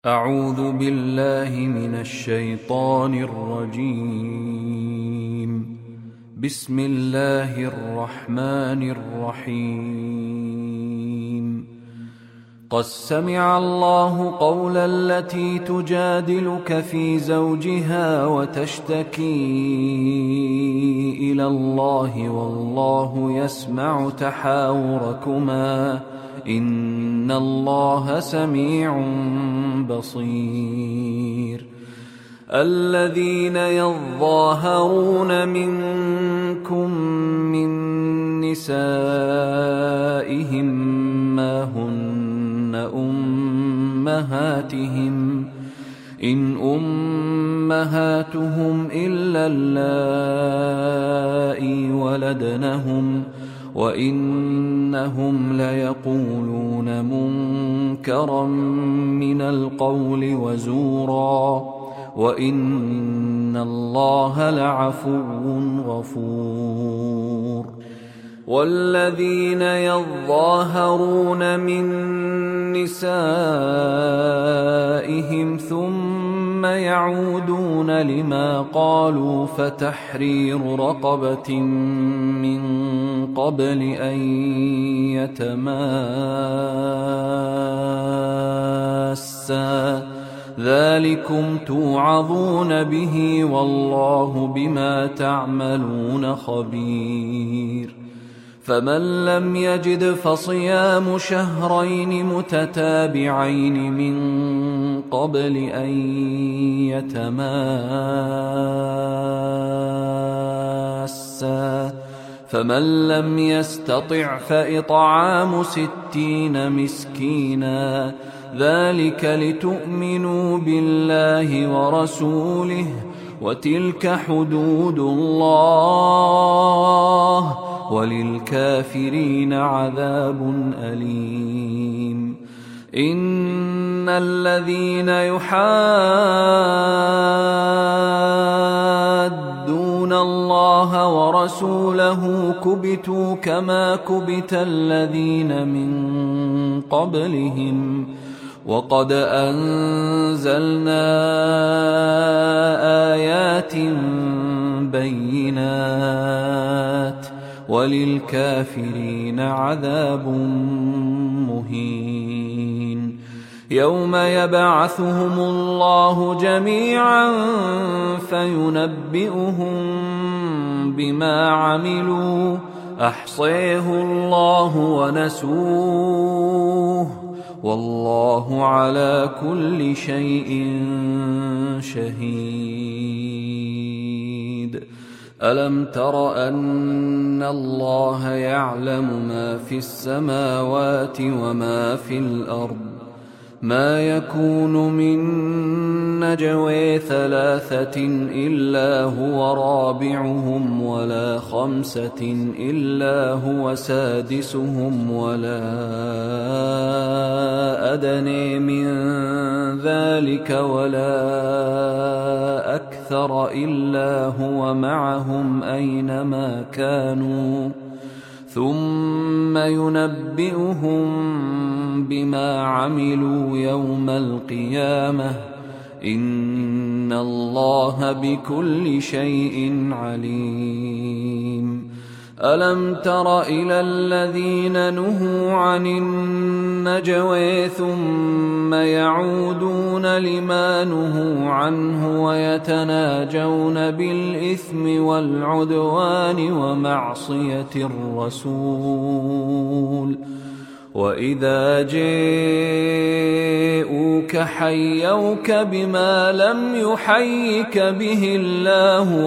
أعوذ بالله من الشيطان الرجيم. بسم الله الرحمن الرحيم. قد سمع الله قول التي تجادلك في زوجها وتشتكي إلى الله والله يسمع تحاوركما إن الله سميع بصير. الذين يظاهرون منكم من نسائهم ما هن أمهاتهم إن أمهاتهم إلا اللائي ولدنهم وإنهم ليقولون منكرا من القول وزورا وإن الله لعفو غفور. والذين يظاهرون من نسائهم ثم يعودون لما قالوا فتحرير رقبة من قبل أن يتماسا ذلكم توعظون به والله بما تعملون خبير. فمن لم يجد فصيام شهرين متتابعين من قبل أن يتماسا فمن لم يستطع فإطعام 60 مسكينا ذلك لتؤمنوا بالله ورسوله وتلك حدود الله وللكافرين عذاب أليم. إن الذين يحادون الله ورسوله كبتوا كما كبت الذين من قبلهم وقد أنزلنا آيات بينات وللكافرين عذاب مهين. يوم يبعثهم الله جميعا فينبئهم بما عملوا أحصيه الله ونسوه والله على كل شيء شهيد. ألم تر أن الله يعلم ما في السماوات وما في الأرض ما يكون من نجوى 3 إلا هو رابعهم ولا 5 إلا هو سادسهم ولا أدنى من ذلك ولا أكثر إلا هو معهم أينما كانوا ثم ينبئهم بما عملوا يوم القيامة إن الله بكل شيء عليم. ألم تر إلى الذين نهوا عن النجوى ثم يعودون لما نهوا عنه ويتناجون بالإثم والعدوان ومعصية الرسول وإذا جاءوك حيوك بما لم يحيك به الله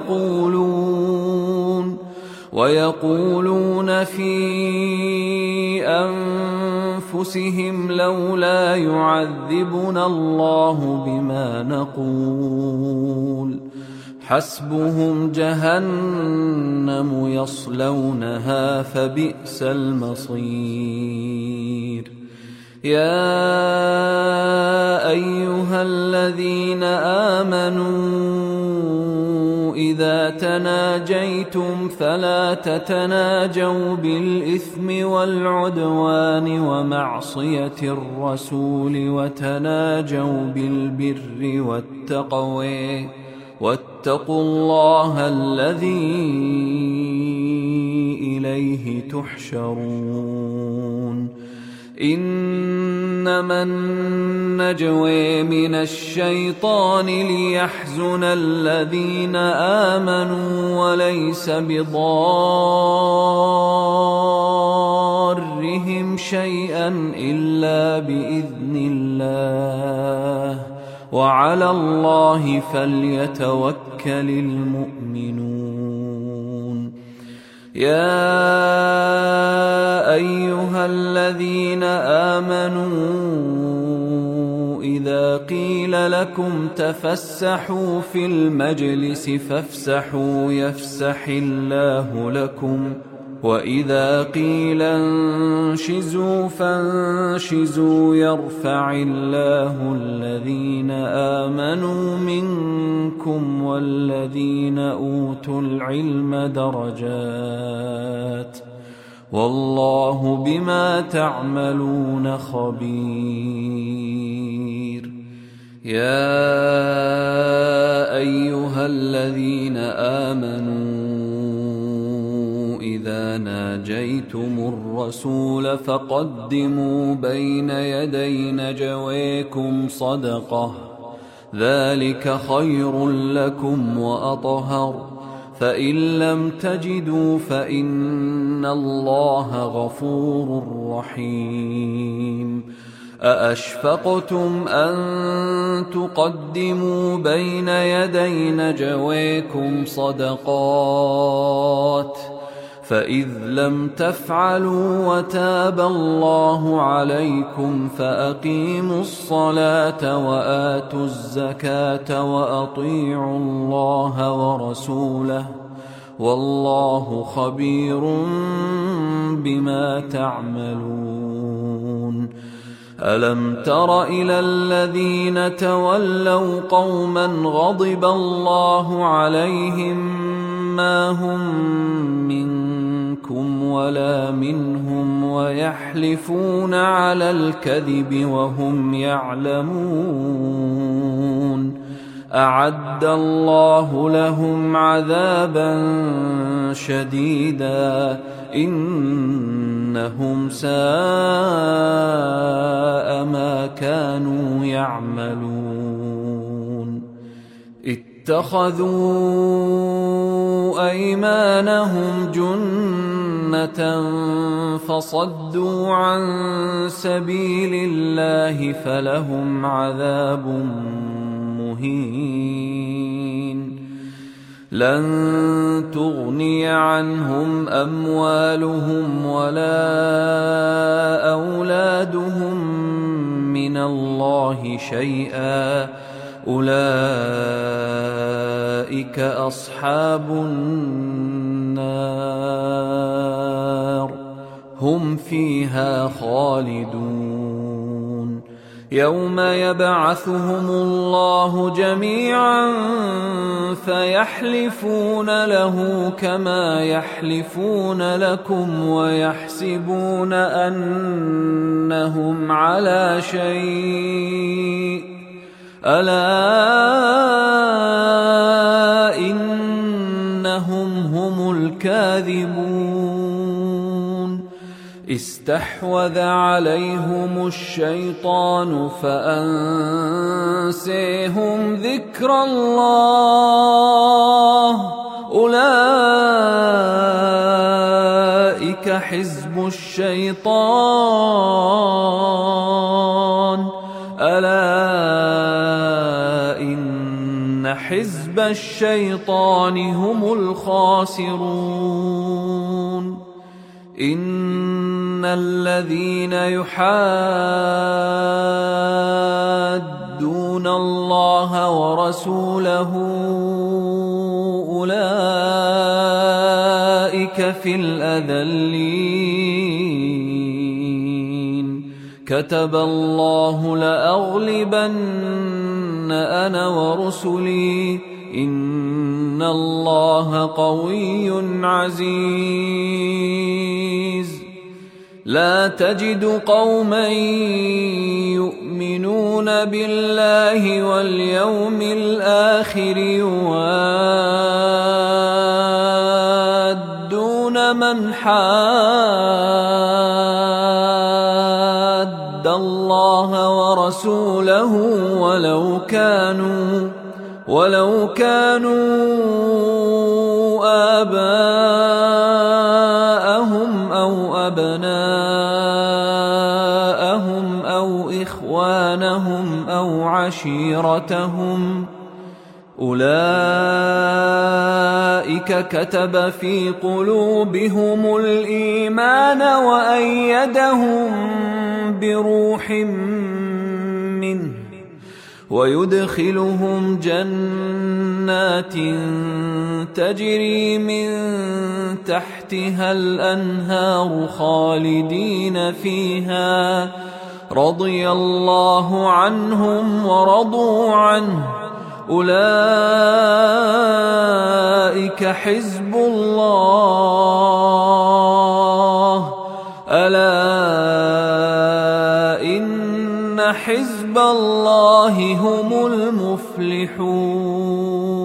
ويقولون في أنفسهم لولا يعذبنا الله بما نقول حسبهم جهنم يصلونها فبئس المصير. يا أيها الذين آمنوا إذا تناجيتم فلا تتناجوا بالإثم والعدوان ومعصية الرسول وتناجوا بالبر والتقوى واتقوا الله الذي إليه تحشرون إنما النجوى من الشيطان ليحزن الذين آمنوا وليس بضارهم شيئا إلا بإذن الله وعلى الله فليتوكل المؤمنون يا أيها الذين آمنوا إذا قيل لكم تفسحوا في المجلس فافسحوا يفسح الله لكم وإذا قيل انشزوا فانشزوا يرفع الله الذين آمنوا منكم والذين أوتوا العلم درجات والله بما تعملون خبير يا أيها الذين آمنوا إذا ناجيتم الرسول فقدموا بين يدي نجويكم صدقة ذلك خير لكم وأطهر فإن لم تجدوا فإن الله غفور رحيم أأشفقتم أن تقدموا بين يدي نجويكم صدقات فإذ لم تفعلوا وتاب الله عليكم فأقيموا الصلاة وآتوا الزكاة وأطيعوا الله ورسوله والله خبير بما تعملون ألم تر إلى الذين تولوا قوما غضب الله عليهم ما هم منكم ولا منهم ويحلفون على الكذب وهم يعلمون أعد الله لهم عذابا شديدا إنهم ساء ما كانوا يعملون اتخذوا أيمانهم جنة فصدوا عن سبيل الله فلهم عذاب مهين لن تغني عنهم أموالهم ولا أولادهم من الله شيئا أولئك أصحاب النار هم فيها خالدون يوم يبعثهم الله جميعا فيحلفون له كما يحلفون لكم ويحسبون أنهم على شيء ألا إنهم هم الكاذبون استحوذ عليهم الشيطان فأنسيهم ذكر الله أولئك حزب الشيطان ألا إن حزب الشيطان هم الخاسرون إن الذين يحادون الله ورسوله أولئك في الأذلين كتب الله لأغلبن أنا ورسلي إن الله قوي عزيز. لا تجد قوما يؤمنون بالله واليوم الآخر يوادون من حاد الله ورسوله ولو كانوا آباءهم أو أبناءهم أو إخوانهم أو عشيرتهم أولئك كتب في قلوبهم الإيمان وأيدهم بروح منه ويدخلهم جنات تجري من تحتها الأنهار خالدين فيها رضي الله عنهم ورضوا عنه أولئك حزب الله ألا إن حزب الله هم المفلحون.